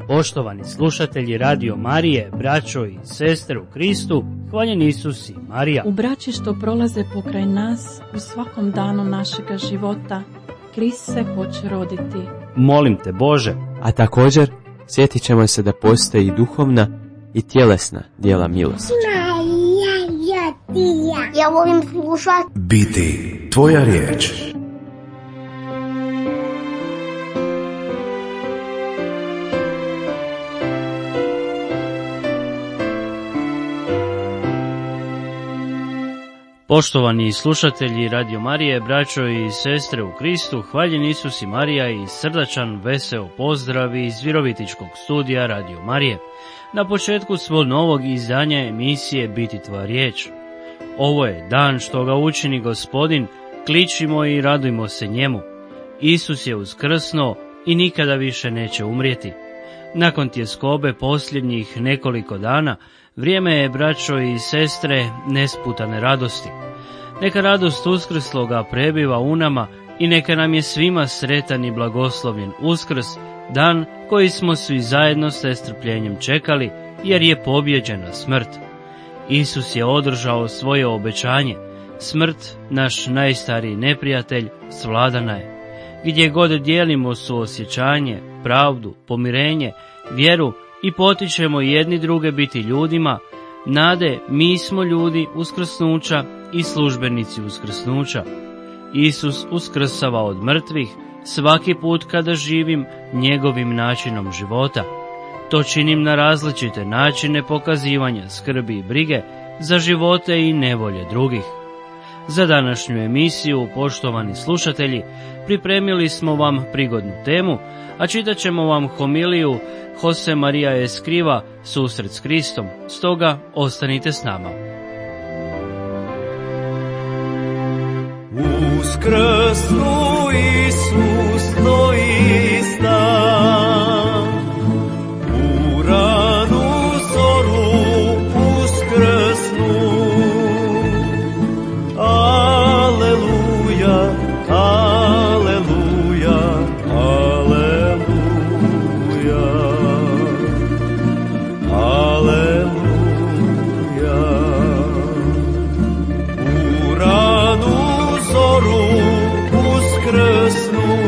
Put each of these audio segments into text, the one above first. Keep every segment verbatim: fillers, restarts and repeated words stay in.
Poštovani slušatelji Radio Marije, braćo i sestre u Kristu, hvaljen Isus i Marija. U braći što prolaze pokraj nas, u svakom danu našega života, Krist se hoće roditi. Molim te Bože. A također, sjetit ćemo se da postoji i duhovna i tjelesna djela milosti. Ja volim slušati. Biti tvoja riječ. Poštovani slušatelji Radio Marije, braćo i sestre u Kristu, hvaljen Isus i Marija i srdačan veseo pozdrav iz Virovitičkog studija Radio Marije. Na početku svog novog izdanja emisije Biti tvoja riječ. Ovo je dan što ga učini Gospodin, kličimo i radujmo se njemu. Isus je uskrsnuo i nikada više neće umrijeti. Nakon tjeskobe posljednjih nekoliko dana, vrijeme je, braćo i sestre, nesputane radosti. Neka radost uskrsloga prebiva u nama i neka nam je svima sretan i blagoslovljen Uskrs, dan koji smo svi zajedno s nestrpljenjem čekali, jer je pobjeđena smrt. Isus je održao svoje obećanje. Smrt, naš najstariji neprijatelj, svladana je. Gdje god dijelimo suosjećanje, pravdu, pomirenje, vjeru i potičemo jedni druge biti ljudima, nade mi smo ljudi uskrsnuća i službenici uskrsnuća. Isus uskrsava od mrtvih svaki put kada živim njegovim načinom života. To činim na različite načine pokazivanja skrbi i brige za živote i nevolje drugih. Za današnju emisiju, poštovani slušatelji, pripremili smo vam prigodnu temu, a čitat ćemo vam homiliju Jose Maria Escriva, Susret s Kristom. Stoga ostanite s nama. Uskrsnu Isus doista, u ranu zoru uskrsnu. Aleluja, aleluja, aleluja, aleluja. U ranu zoru uskrsnu,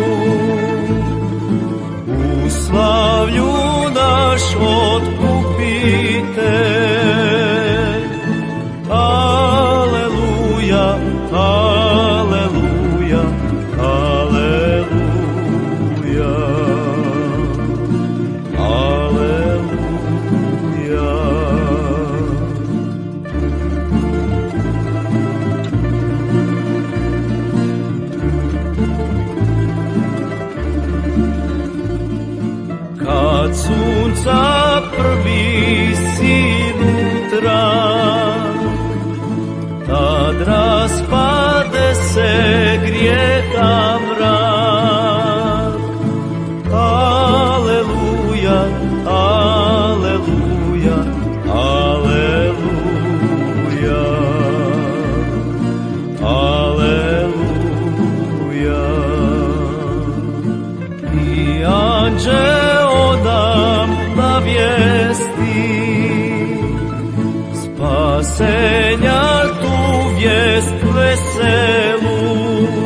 u slavlju naš otkupitelj. Aleluja, aleluja, aleluja, aleluja. Kad sunca prvi sinutra, tad raspade se grijeha mrak. Aleluja, aleluja, aleluja, aleluja. I anđeo nam navijesti spasenja, tu vijest veselu.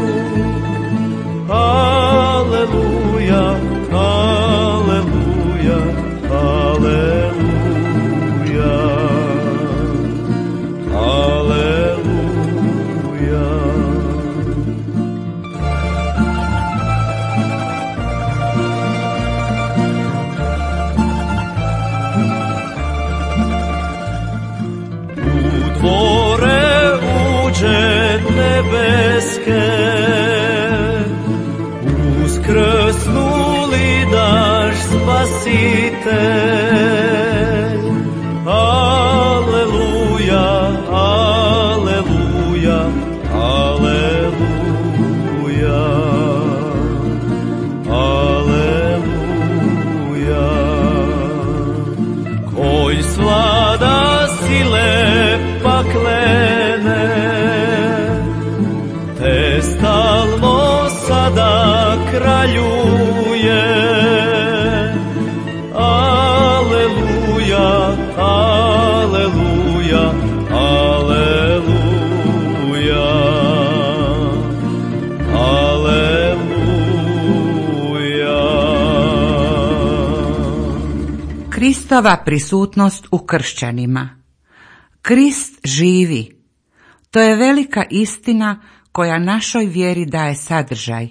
Aleluja, aleluja, aleluja, aleluja. Dvore uđe nebeske, uskrsnuli naš Spasitelj. Aleluja, aleluja, aleluja, aleluja. Koji svlada sile paklene, te stalno sada kraljuje. A Kristova prisutnost u kršćanima. Krist živi. To je velika istina koja našoj vjeri daje sadržaj.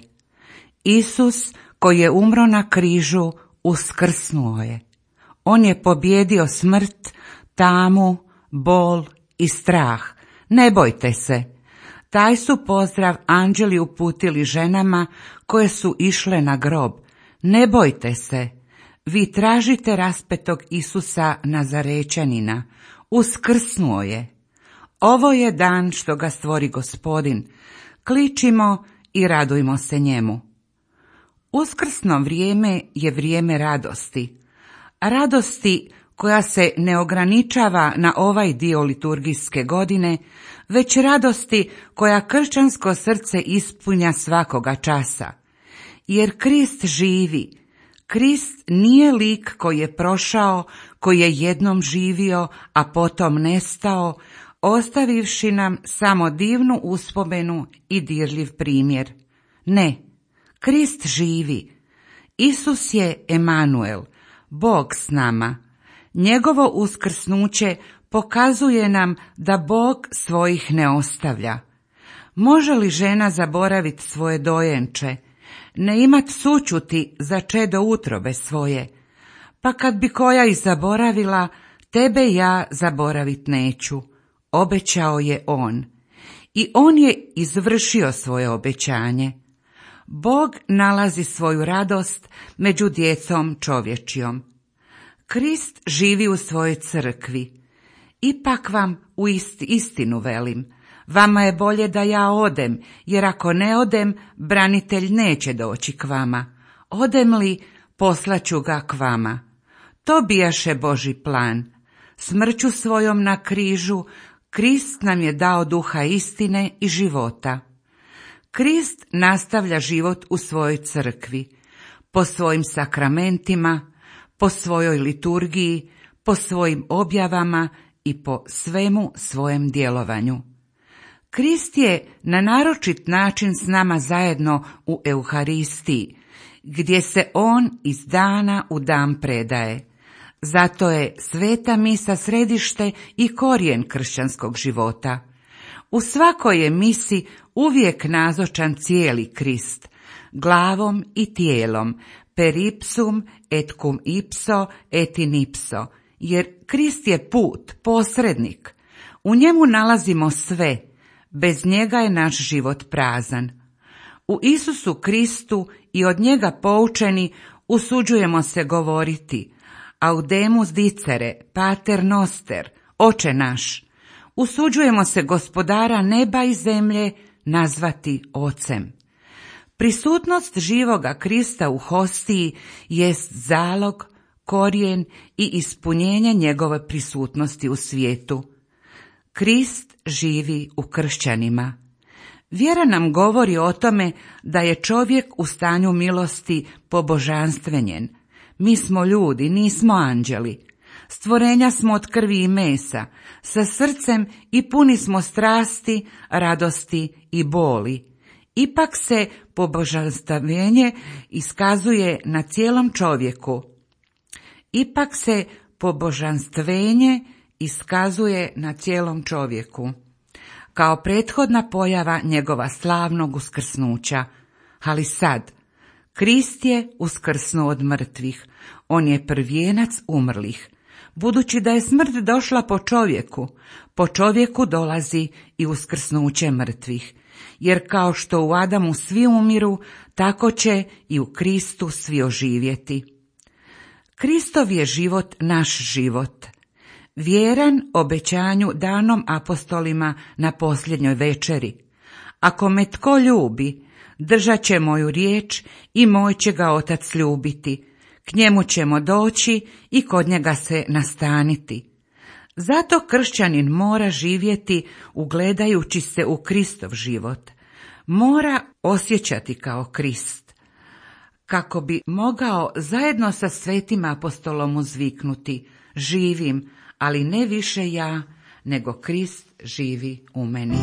Isus koji je umro na križu uskrsnuo je. On je pobjedio smrt, tamu, bol i strah. Ne bojte se. Taj su pozdrav anđeli uputili ženama koje su išle na grob. Ne bojte se. Vi tražite raspetog Isusa Nazarečanina. Uskrsnuo je. Ovo je dan što ga stvori Gospodin. Kličimo i radujmo se njemu. Uskrsno vrijeme je vrijeme radosti. Radosti koja se ne ograničava na ovaj dio liturgijske godine, već radosti koja kršćansko srce ispunja svakoga časa. Jer Krist živi. Krist nije lik koji je prošao, koji je jednom živio, a potom nestao, ostavivši nam samo divnu uspomenu i dirljiv primjer. Ne, Krist živi. Isus je Emanuel, Bog s nama. Njegovo uskrsnuće pokazuje nam da Bog svojih ne ostavlja. Može li žena zaboraviti svoje dojenče, ne imat sućuti za čedo utrobe svoje? Pa kad bi koja i zaboravila, tebe ja zaboravit neću, obećao je on. I on je izvršio svoje obećanje. Bog nalazi svoju radost među djecom čovječjom. Krist živi u svojoj crkvi. Ipak vam u ist, istinu velim, vama je bolje da ja odem, jer ako ne odem, branitelj neće doći k vama. Odem li, poslaću ga k vama. To bijaše Božji plan. Smrću svojom na križu, Krist nam je dao duha istine i života. Krist nastavlja život u svojoj crkvi, po svojim sakramentima, po svojoj liturgiji, po svojim objavama i po svemu svojem djelovanju. Krist je na naročit način s nama zajedno u Euharistiji, gdje se on iz dana u dan predaje. Zato je sveta misa središte i korijen kršćanskog života. U svakoj je misi uvijek nazočan cijeli Krist, glavom i tijelom, per ipsum et cum ipso et in ipso, jer Krist je put, posrednik. U njemu nalazimo sve, bez njega je naš život prazan. U Isusu Kristu i od njega poučeni usuđujemo se govoriti Audemus dicere, Pater noster, Oče naš. Usuđujemo se Gospodara neba i zemlje nazvati Ocem. Prisutnost živoga Krista u hostiji jest zalog, korijen i ispunjenje njegove prisutnosti u svijetu. Krist živi u kršćanima. Vjera nam govori o tome da je čovjek u stanju milosti pobožanstvenjen. Mi smo ljudi, nismo anđeli. Stvorenja smo od krvi i mesa, sa srcem i puni smo strasti, radosti i boli. Ipak se pobožanstvenje iskazuje na cijelom čovjeku. Ipak se pobožanstvenje iskazuje na cijelom čovjeku, kao prethodna pojava njegova slavnog uskrsnuća. Ali sad, Krist je uskrsnuo od mrtvih, on je prvijenac umrlih. Budući da je smrt došla po čovjeku, po čovjeku dolazi i uskrsnuće mrtvih. Jer kao što u Adamu svi umiru, tako će i u Kristu svi oživjeti. Kristov je život naš život. Vjeran obećanju danom apostolima na posljednjoj večeri. Ako me tko ljubi, držat će moju riječ i moj će ga Otac ljubiti. K njemu ćemo doći i kod njega se nastaniti. Zato kršćanin mora živjeti ugledajući se u Kristov život. Mora osjećati kao Krist, kako bi mogao zajedno sa svetim apostolom uzviknuti: živim, ali ne više ja, nego Krist živi u meni.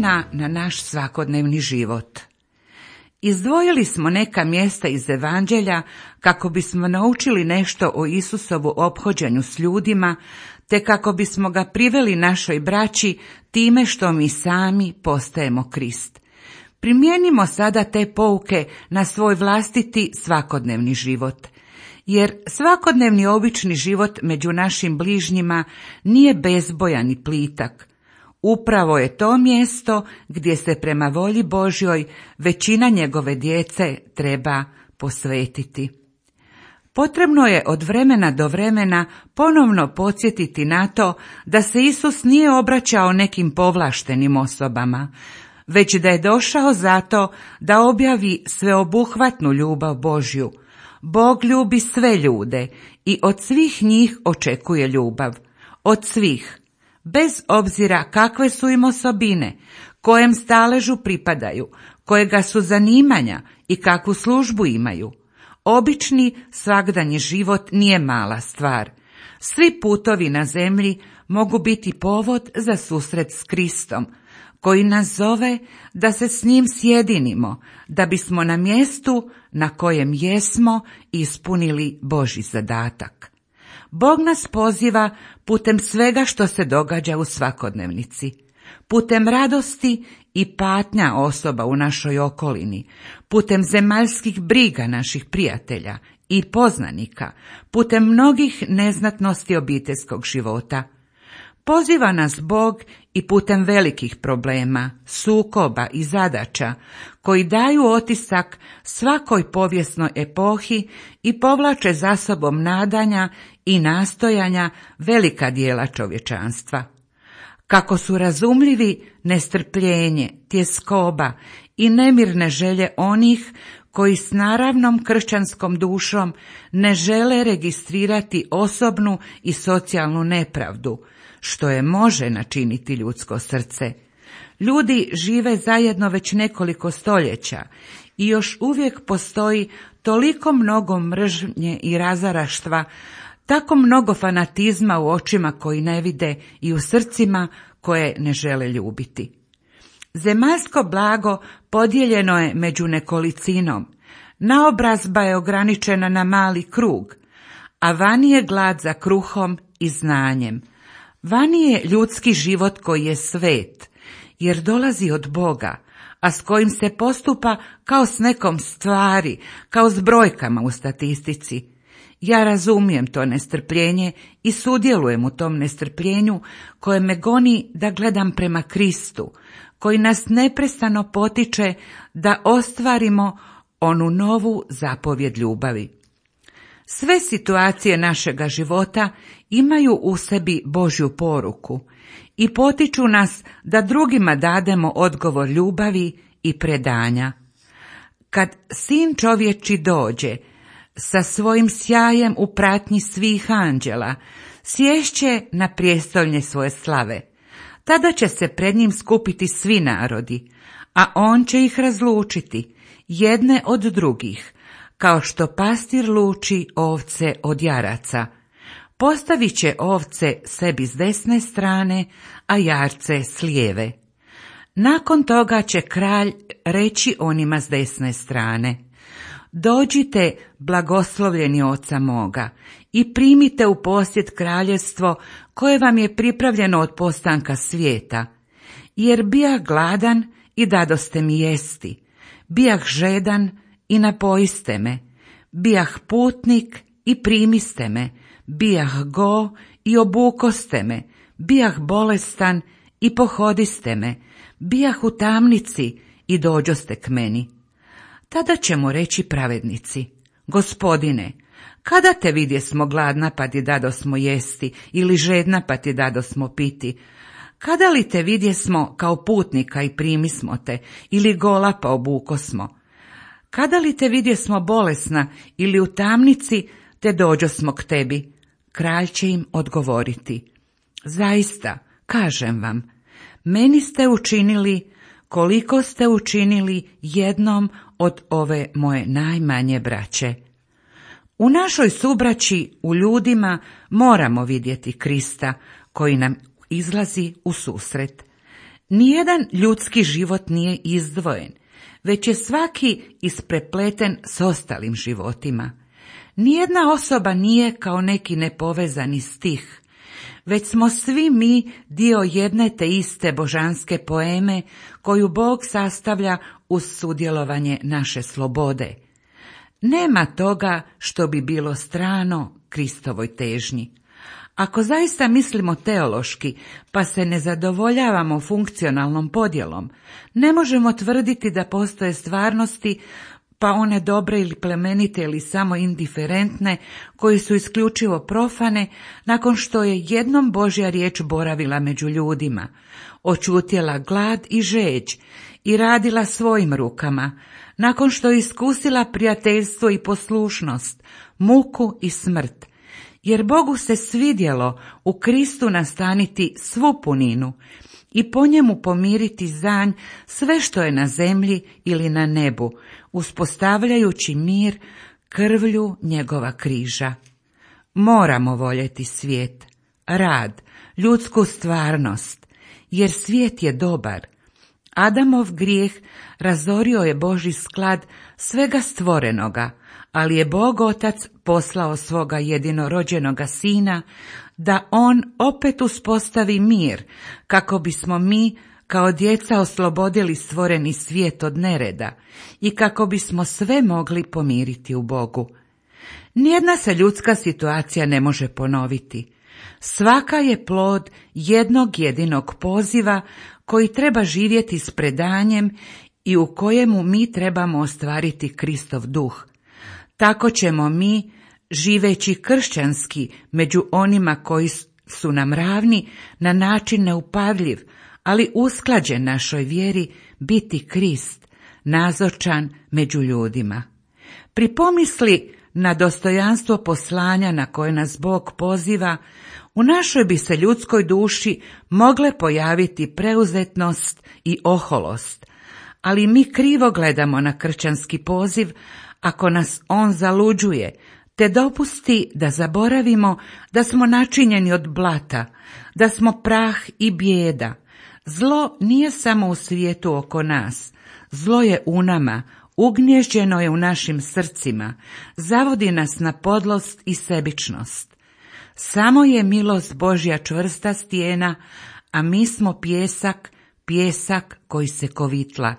ima na naš svakodnevni život. Izdvojili smo neka mjesta iz Evanđelja kako bismo naučili nešto o Isusovu ophođenju s ljudima, te kako bismo ga priveli našoj braći time što mi sami postajemo Krist. Primijenimo sada te pouke na svoj vlastiti svakodnevni život, jer svakodnevni obični život među našim bližnjima nije bezbojan i plitak. Upravo je to mjesto gdje se prema volji Božjoj većina njegove djece treba posvetiti. Potrebno je od vremena do vremena ponovno podsjetiti na to da se Isus nije obraćao nekim povlaštenim osobama, već da je došao zato da objavi sveobuhvatnu ljubav Božju. Bog ljubi sve ljude i od svih njih očekuje ljubav. Od svih, bez obzira kakve su im osobine, kojem staležu pripadaju, kojega su zanimanja i kakvu službu imaju. Obični svagdanji život nije mala stvar. Svi putovi na zemlji mogu biti povod za susret s Kristom, koji nas zove da se s njim sjedinimo, da bismo na mjestu na kojem jesmo ispunili Božji zadatak. Bog nas poziva putem svega što se događa u svakodnevnici, putem radosti i patnja osoba u našoj okolini, putem zemaljskih briga naših prijatelja i poznanika, putem mnogih neznatnosti obiteljskog života. Poziva nas Bog i putem velikih problema, sukoba i zadaća koji daju otisak svakoj povijesnoj epohi i povlače za sobom nadanja i nastojanja velika dijela čovječanstva. Kako su razumljivi nestrpljenje, tjeskoba i nemirne želje onih koji s naravnom kršćanskom dušom ne žele registrirati osobnu i socijalnu nepravdu, što je može načiniti ljudsko srce. Ljudi žive zajedno već nekoliko stoljeća i još uvijek postoji toliko mnogo mržnje i razaraštva, tako mnogo fanatizma u očima koji ne vide i u srcima koje ne žele ljubiti. Zemaljsko blago podijeljeno je među nekolicinom, naobrazba je ograničena na mali krug, a vani je glad za kruhom i znanjem. Vani je ljudski život koji je svet, jer dolazi od Boga, a s kojim se postupa kao s nekom stvari, kao s brojkama u statistici. Ja razumijem to nestrpljenje i sudjelujem u tom nestrpljenju koje me goni da gledam prema Kristu, koji nas neprestano potiče da ostvarimo onu novu zapovjed ljubavi. Sve situacije našega života imaju u sebi Božju poruku i potiču nas da drugima dademo odgovor ljubavi i predanja. Kad Sin čovječi dođe sa svojim sjajem u pratnji svih anđela, sješće na prijestolje svoje slave. Tada će se pred njim skupiti svi narodi, a on će ih razlučiti, jedne od drugih, kao što pastir luči ovce od jaraca. Postavit će ovce sebi s desne strane, a jarce s lijeve. Nakon toga će kralj reći onima s desne strane: dođite, blagoslovljeni oca moga, i primite u posjed kraljevstvo koje vam je pripravljeno od postanka svijeta. Jer bijah gladan i dadoste mi jesti, bijah žedan i napojiste me, bijah putnik i primiste me, bijah go i obukoste me, bijah bolestan i pohodiste me, bijah u tamnici i dođoste k meni. Tada ćemo reći pravednici: Gospodine, kada te vidjesmo gladna pa ti dadosmo jesti, ili žedna pa ti dadosmo piti? Kada li te vidjesmo kao putnika i primismo te, ili gola pa obukosmo? Kada li te vidjesmo bolesna ili u tamnici te dođosmo k tebi? Kralj će im odgovoriti: zaista, kažem vam, meni ste učinili koliko ste učinili jednom od ove moje najmanje braće. U našoj subraći, u ljudima, moramo vidjeti Krista koji nam izlazi u susret. Nijedan ljudski život nije izdvojen, već je svaki isprepleten s ostalim životima. Nijedna osoba nije kao neki nepovezani stih, već smo svi mi dio jedne te iste božanske poeme koju Bog sastavlja uz sudjelovanje naše slobode. Nema toga što bi bilo strano Kristovoj težnji. Ako zaista mislimo teološki, pa se ne zadovoljavamo funkcionalnom podjelom, ne možemo tvrditi da postoje stvarnosti, pa one dobre ili plemenite ili samo indiferentne, koji su isključivo profane, nakon što je jednom Božja riječ boravila među ljudima, očutjela glad i žeđ i radila svojim rukama, nakon što je iskusila prijateljstvo i poslušnost, muku i smrt, jer Bogu se svidjelo u Kristu nastaniti svu puninu i po njemu pomiriti zanj sve što je na zemlji ili na nebu, uspostavljajući mir krvlju njegova križa. Moramo voljeti svijet, rad, ljudsku stvarnost, jer svijet je dobar. Adamov grijeh razorio je Božji sklad svega stvorenoga, ali je Bog Otac poslao svoga jedinorođenoga Sina da on opet uspostavi mir, kako bismo mi kao djeca oslobodili stvoreni svijet od nereda i kako bismo sve mogli pomiriti u Bogu. Nijedna se ljudska situacija ne može ponoviti. Svaka je plod jednog jedinog poziva koji treba živjeti s predanjem i u kojemu mi trebamo ostvariti Kristov duh. Tako ćemo mi, živeći kršćanski među onima koji su nam ravni, na način neupadljiv, ali usklađen našoj vjeri, biti Krist, nazočan među ljudima. Pri pomisli na dostojanstvo poslanja na koje nas Bog poziva, u našoj bi se ljudskoj duši mogle pojaviti preuzetnost i oholost, ali mi krivo gledamo na kršćanski poziv ako nas on zaluđuje, te dopusti da zaboravimo da smo načinjeni od blata, da smo prah i bijeda. Zlo nije samo u svijetu oko nas, zlo je u nama, ugnježđeno je u našim srcima, zavodi nas na podlost i sebičnost. Samo je milost Božja čvrsta stijena, a mi smo pjesak, pjesak koji se kovitla.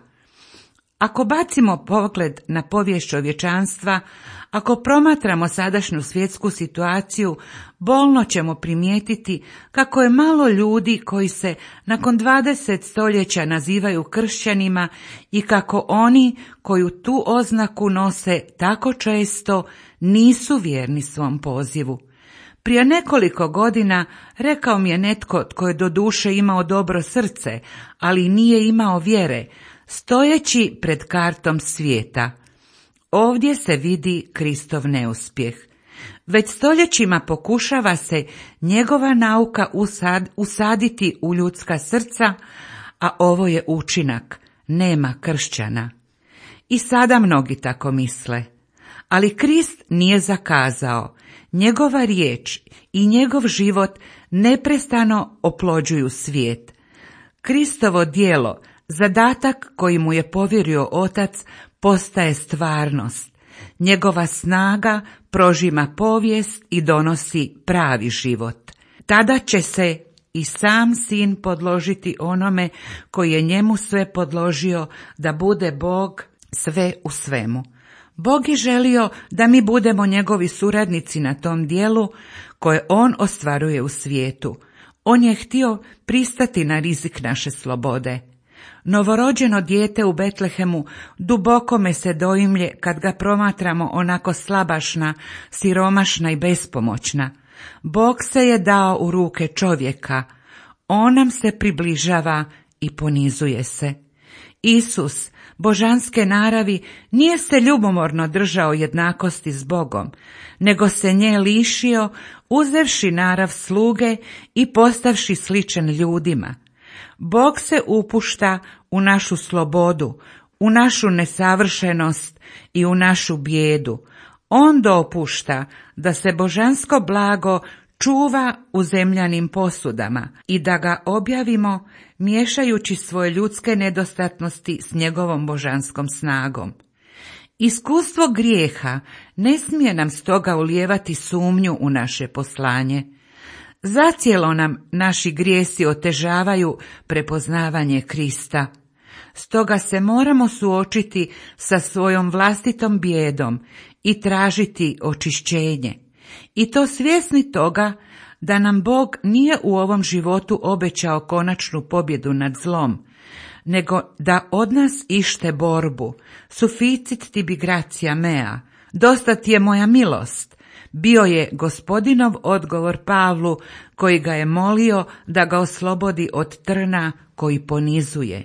Ako bacimo pogled na povijest čovječanstva, ako promatramo sadašnju svjetsku situaciju, bolno ćemo primijetiti kako je malo ljudi koji se nakon dvadeset stoljeća nazivaju kršćanima i kako oni koju tu oznaku nose tako često nisu vjerni svom pozivu. Prije nekoliko godina rekao mi je netko tko je doduše imao dobro srce, ali nije imao vjere, stojeći pred kartom svijeta: ovdje se vidi Kristov neuspjeh. Već stoljećima pokušava se njegova nauka usad, usaditi u ljudska srca, a ovo je učinak, nema kršćana. I sada mnogi tako misle. Ali Krist nije zakazao, njegova riječ i njegov život neprestano oplođuju svijet. Kristovo djelo, zadatak koji mu je povjerio Otac, postaje stvarnost. Njegova snaga prožima povijest i donosi pravi život. Tada će se i sam Sin podložiti onome koji je njemu sve podložio, da bude Bog sve u svemu. Bog je želio da mi budemo njegovi suradnici na tom dijelu koje on ostvaruje u svijetu. On je htio pristati na rizik naše slobode. Novorođeno dijete u Betlehemu duboko me se doimlje kad ga promatramo onako slabašna, siromašna i bespomoćna. Bog se je dao u ruke čovjeka. On nam se približava i ponizuje se. Isus, božanske naravi, nije se ljubomorno držao jednakosti s Bogom, nego se nje lišio, uzevši narav sluge i postavši sličan ljudima. Bog se upušta u našu slobodu, u našu nesavršenost i u našu bijedu. On dopušta da se božansko blago čuva u zemljanim posudama i da ga objavimo miješajući svoje ljudske nedostatnosti s njegovom božanskom snagom. Iskustvo grijeha ne smije nam stoga ulijevati sumnju u naše poslanje. Zacijelo nam naši grijesi otežavaju prepoznavanje Krista. Stoga se moramo suočiti sa svojom vlastitom bijedom i tražiti očišćenje. I to svjesni toga da nam Bog nije u ovom životu obećao konačnu pobjedu nad zlom, nego da od nas ište borbu, suficit tibi gratia mea, dosta ti je moja milost, bio je Gospodinov odgovor Pavlu koji ga je molio da ga oslobodi od trna koji ponizuje.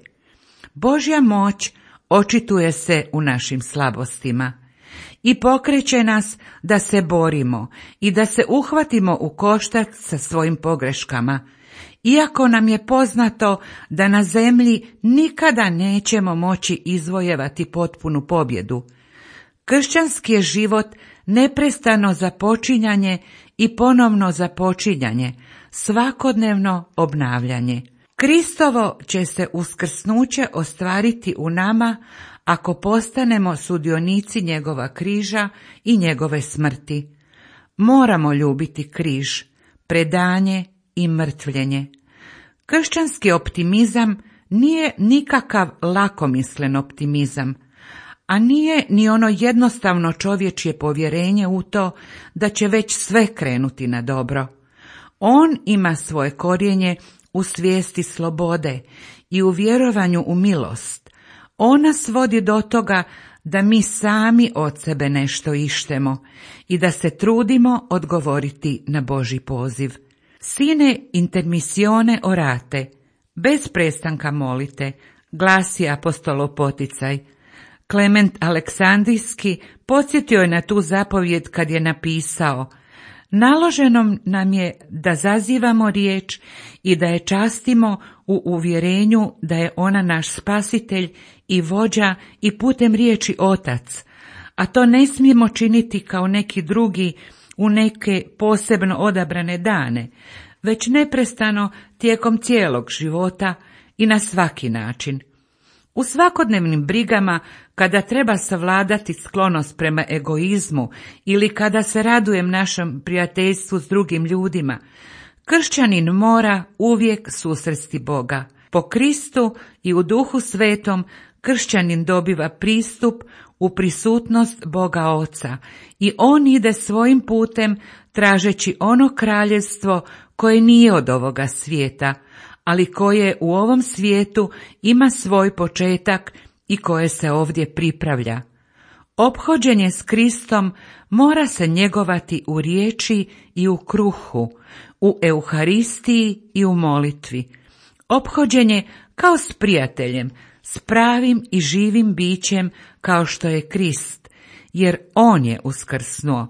Božja moć očituje se u našim slabostima i pokreće nas da se borimo i da se uhvatimo u koštac sa svojim pogreškama, iako nam je poznato da na zemlji nikada nećemo moći izvojevati potpunu pobjedu. Kršćanski je život neprestano započinjanje i ponovno započinjanje, svakodnevno obnavljanje. Kristovo će se uskrsnuće ostvariti u nama ako postanemo sudionici njegova križa i njegove smrti. Moramo ljubiti križ, predanje i mrtvljenje. Kršćanski optimizam nije nikakav lakomislen optimizam, a nije ni ono jednostavno čovječje povjerenje u to da će već sve krenuti na dobro. On ima svoje korijenje u svijesti slobode i u vjerovanju u milost. On nas vodi do toga da mi sami od sebe nešto ištemo i da se trudimo odgovoriti na Božji poziv. Sine intermissione orate, bez prestanka molite, glasi apostolov poticaj. Klement Aleksandrijski podsjetio je na tu zapovjed kad je napisao: naloženo nam je da zazivamo riječ i da je častimo u uvjerenju da je ona naš spasitelj i vođa i putem riječi Otac, a to ne smijemo činiti kao neki drugi u neke posebno odabrane dane, već neprestano tijekom cijelog života i na svaki način. U svakodnevnim brigama, kada treba savladati sklonost prema egoizmu ili kada se radujem našem prijateljstvu s drugim ljudima, kršćanin mora uvijek susresti Boga. Po Kristu i u Duhu Svetom kršćanin dobiva pristup u prisutnost Boga Oca i on ide svojim putem tražeći ono kraljevstvo koje nije od ovoga svijeta, ali koje u ovom svijetu ima svoj početak i koje se ovdje pripravlja. Ophođenje s Kristom mora se njegovati u riječi i u kruhu, u Euharistiji i u molitvi. Ophođenje kao s prijateljem, s pravim i živim bićem kao što je Krist, jer on je uskrsnuo.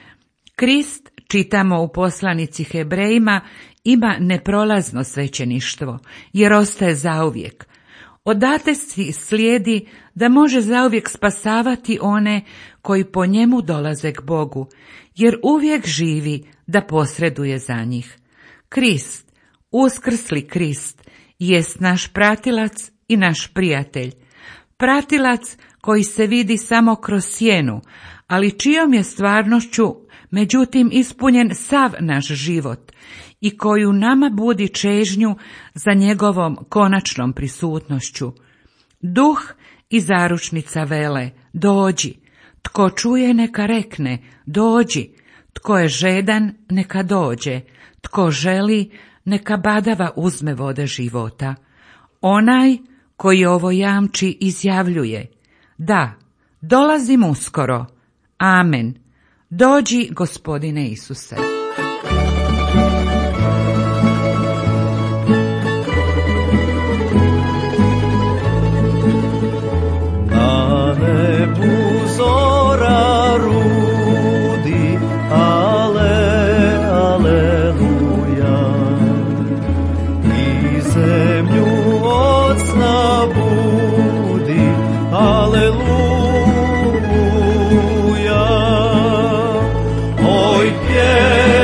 Krist, čitamo u poslanici Hebrejima, ima neprolazno svećeništvo, jer ostaje zauvijek. Odate slijedi da može zauvijek spasavati one koji po njemu dolaze k Bogu, jer uvijek živi da posreduje za njih. Krist, uskrsli Krist, jest naš pratilac i naš prijatelj. Pratilac koji se vidi samo kroz sjenu, ali čijom je stvarnošću međutim ispunjen sav naš život i koju nama budi čežnju za njegovom konačnom prisutnošću. Duh i zaručnica vele, dođi, tko čuje neka rekne, dođi, tko je žedan neka dođe, tko želi neka badava uzme vode života. Onaj koji ovo jamči izjavljuje, da, dolazim uskoro, amen, dođi Gospodine Isuse. Na nebu zora rudi, ale, aleluja, i zemlju od sna budi, aleluja. Oj, pjevaj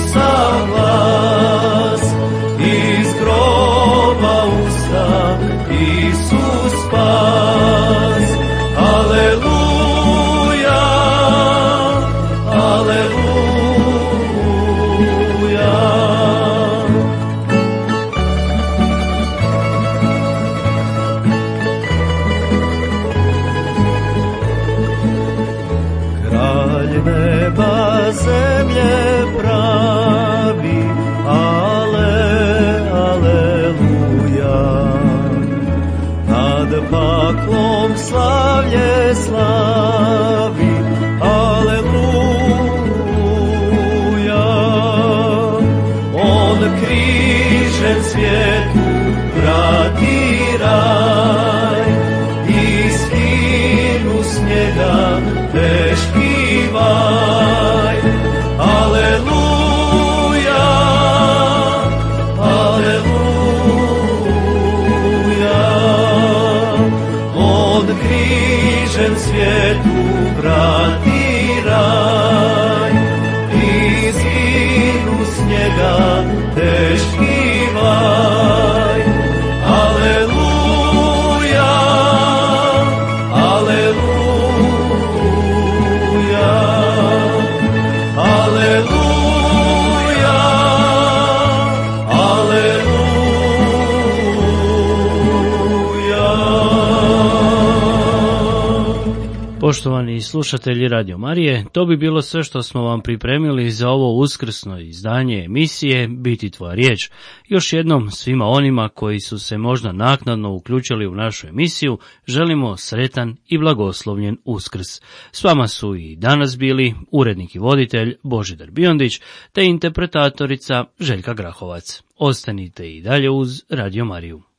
Isusa glas, iz groba usta, Isus spas. Aleluja, aleluja. Kralj neba zemlje pravi, ale, aleluja. Nad paklom slavlje slavi, aleluja. On križem svijetu vrati raj, i skinu s njega peškivaj. Aleluja, aleluja. On križem svijetu vrati raj, i skinu s njega peškivaj. Aleluja, aleluja, aleluja, aleluja. Poštovani slušatelji Radio Marije, to bi bilo sve što smo vam pripremili za ovo uskrsno izdanje emisije Biti tvoja riječ. Još jednom svima onima koji su se možda naknadno uključili u našu emisiju, želimo sretan i blagoslovljen Uskrs. S vama su i danas bili urednik i voditelj Božidar Biondić te interpretatorica Željka Grahovac. Ostanite i dalje uz Radio Mariju.